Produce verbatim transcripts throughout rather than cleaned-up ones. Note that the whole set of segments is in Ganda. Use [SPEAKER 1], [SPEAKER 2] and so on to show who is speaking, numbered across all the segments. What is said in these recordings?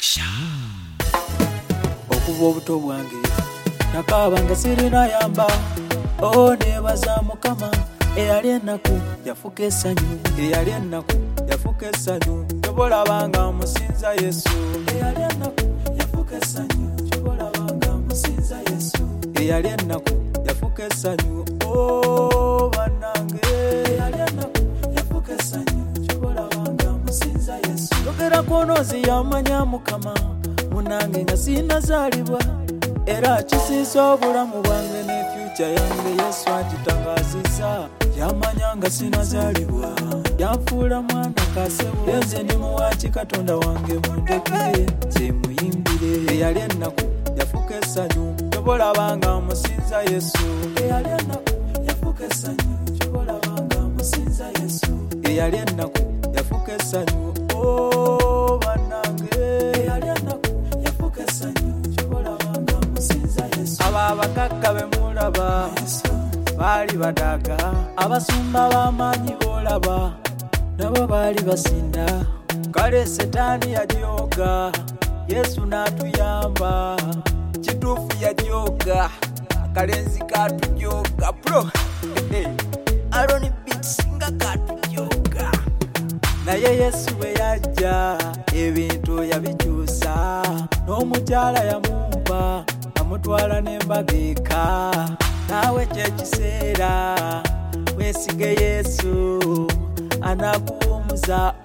[SPEAKER 1] Okuva obuto bwange nakaaba nga sirina yamba, oh nebaza Mukama eyali ennaku yafuka essanyu, eyali ennaku yafuka essanyu, kyobolabanga musinza Yesu, eyali ennaku yafuka essanyu, kyobolabanga musinza Yesu, eyali ennaku yafuka essanyu, oh bannange eyali ennaku yafuka essanyu, kyobolabanga musinza Yesu. Yogera konozi yamanya Mukama munange nga sinazaalibwa, era kisiisa obulamu bwange ne future yange Yesu agitangazisa. Yamanya nga sinazaalibwa, yanfuula mwana kasebo, yenze ndi muwaaki Katonda wange mundekere nze muyimbire. Eyali ennaku yafuka essanyu, kyobolabanga musinza Yesu, eyali ennaku yafuka essanyu, kyobolabanga musinza Yesu, eyali ennaku yafuka essanyu, oh bannange eyali ennaku yafuka essanyu, kyobolabanga musinza Yesu. Abo abakakka be mulaba baali badaga, abasumba b'amaanyi boolaba nabo baali basinda, kale setaani yajooga, Yesu n'atuyamba, kituufu yajooga, akalenzi kaatujooga bro, Aaron Beats nga kaatujooga, naye Yesu bwe yajja ebintu yabikyusa, n'omukyala yamumpa amutwala n'embaga eka. Nawe kyekiseera weesige Yesu anakuwumuza,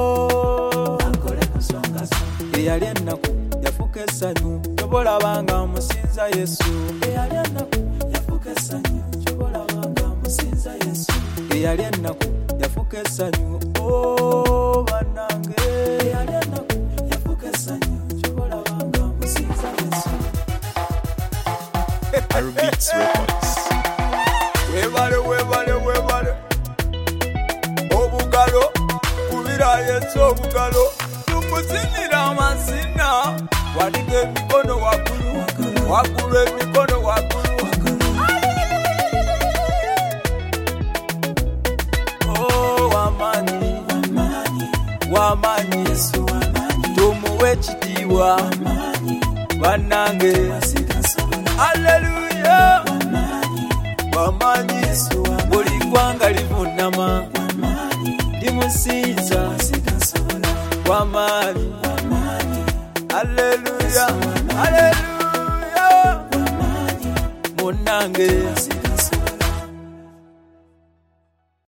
[SPEAKER 1] oh akole ku nsonga zo. Eyali ennaku yafuka essanyu, kyobolabanga musinza Yesu, eyali ennaku yafuka essanyu, kyobolabanga musinza Yesu, eyali ennaku yafuka essanyu, oh bannange eyali ennaku yafuka essanyu, kyobolabanga musinza Yesu.
[SPEAKER 2] Aaron Beats Records.
[SPEAKER 3] Webale webale webale obugalo kubira Yesu, obugalo tumuzinira amazina, waniga emikono waggulu, waggulu emikono waggulu. Oh wamaanyi, wamaanyi Yesu, tumuwe ekitiibwa bannange, haleluya. Wamanyi Yesu, buli ggwanga livunama limusinza, wamanyi, haleluya, haleluya, munnange